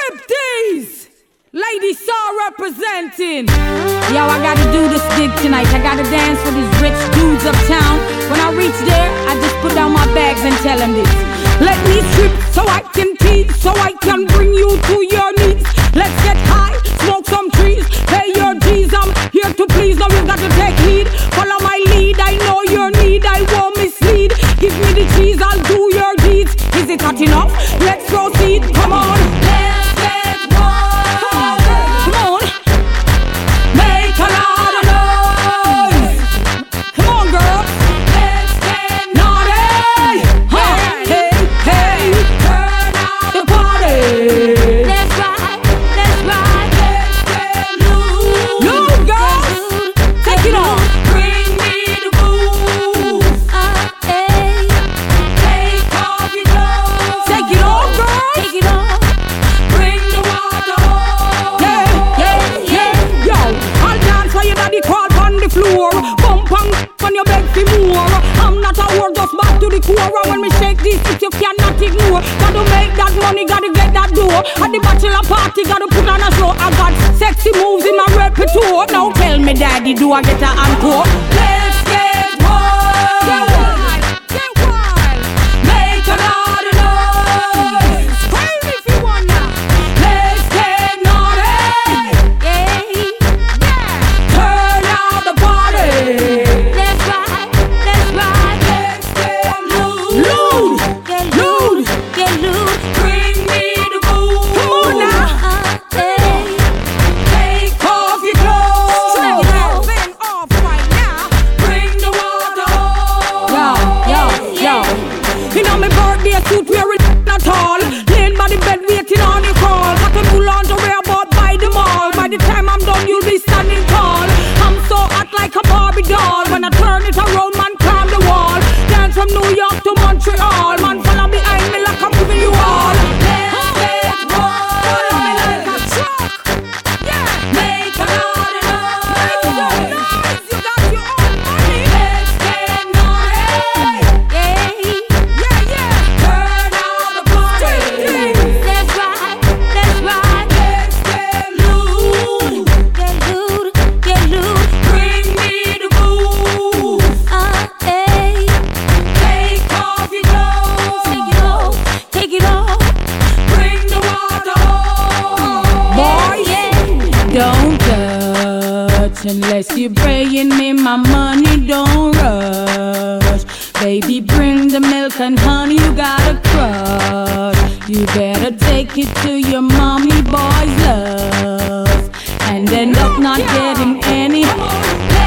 Striptease! Lady Saw representing. Yo, I gotta do this gig tonight. I gotta dance for these rich dudes uptown. When I reach there, I just put down my bags and tell them this. Let me strip so I can tease, so I can bring you to your knees. Let's get high, smoke some trees, pay your G's. I'm here to please, now you got to take heed. Follow my lead, I know your need, I won't mislead. Give me the cheese, I'll do your deeds. Is it hot enough? Let's proceed, come on. Let's get wild. Come on. Make a lot of noise. Come on, girl. Let's get naughty. Hey, hey, turn out the party. Let's ride, let's ride. Let's get loose. Loose, girls. Take it on. Bring me the booze. Hey. Take off your clothes. Take it on, girl. Take it on. Bring the water home. Yeah. Yo, I'll dance for your body crawl on the floor. Bump on your bed for more. I'm not a word, just back to the core. When we shake this, if you cannot ignore. Gotta make that money, gotta get that dough. At the bachelor party, gotta put on a show. I got sexy moves in my repertoire. Now tell me, daddy, do I get an encore? Let's get wild. Get wild. Get wild. Make a lot of noise. Scream if you wanna. Let's get naughty. Yeah. Turn out the party. Let's ride. Let's ride. Let's get loose. Get loose. Get loose. Bring me the booze. Come on now. Take off your clothes. Strip everything off right now. Bring the water home. Yo. You know my birthday suit wearing at all. Laying by the bed waiting on the call. Got a new lingerie bought by the mall. By the time I'm done, you'll be standing tall. I'm so hot like a Barbie doll. When I turn it around, man, climb the wall. Dance from New York to Montreal. Man, follow behind me like I'm giving you all. Let's get wild. Follow me like a truck. Yeah. Make a lot of noise. Make some noise. You got your own money. Let's get naughty. Yeah. Turn out the party. Let's ride. Let's ride. Let's get loose. Get loose. Get loose. Bring me the booze. Hey. Take off your clothes. Take it off. Take it off. Bring the water home. Boys, don't touch unless you're praying me. My money don't rush. Baby, bring the milk and honey. You got a crush. You better take it to your mommy boy's love and end up not getting any.